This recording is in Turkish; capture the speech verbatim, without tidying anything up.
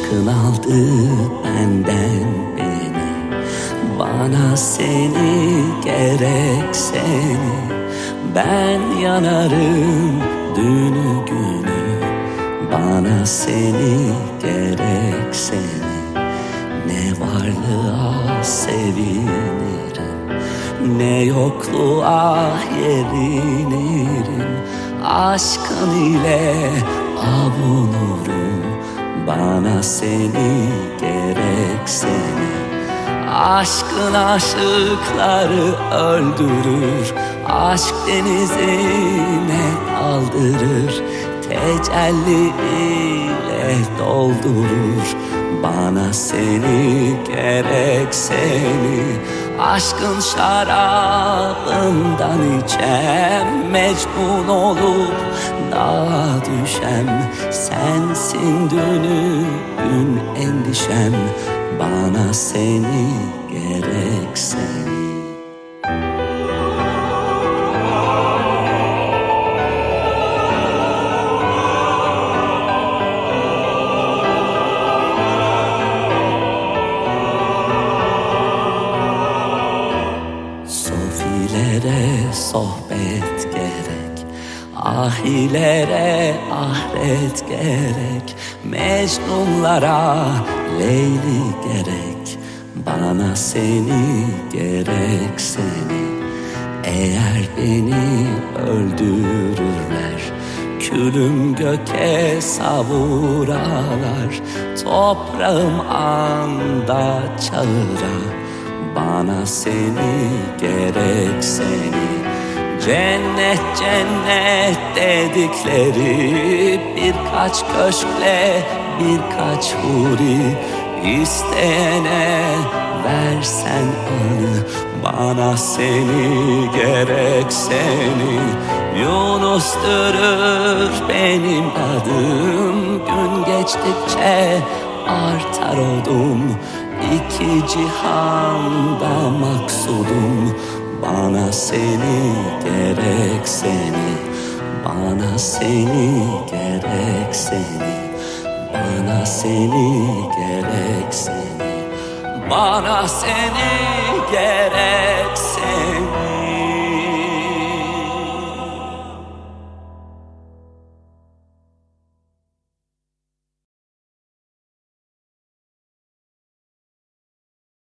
Aşkın aldı benden beni, bana seni gerek seni. Ben yanarım dünü günü, bana seni gerek seni. Ne varlığa sevinirim, ne yokluğa yerinirim. Aşkın ile avunurum, bana seni gerek seni. Aşkın aşıkları öldürür, aşk denizine daldırır. Tecelli ile doldurur, bana seni gerek seni. Aşkın şarabından içem, mecnun olup dağa düşem. Sensin dünü gün endişem, bana seni gerek seni. Sofilere sohbet gerek, ahilere ahret gerek. Mecnunlara Leyli gerek, bana seni gerek seni. Eğer beni öldürürler, külüm göke savurarlar. Toprağım anda çağırar, bana seni gerek seni. Cennet cennet dedikleri birkaç köşkle birkaç huri. İsteyene versen anı, bana seni gerek seni. Yunus dürür benim adım, gün geçtikçe artar odum. İki cihanda maksudum, bana seni gerek seni. Bana seni gerek seni, bana seni gerek seni. Bana seni gerek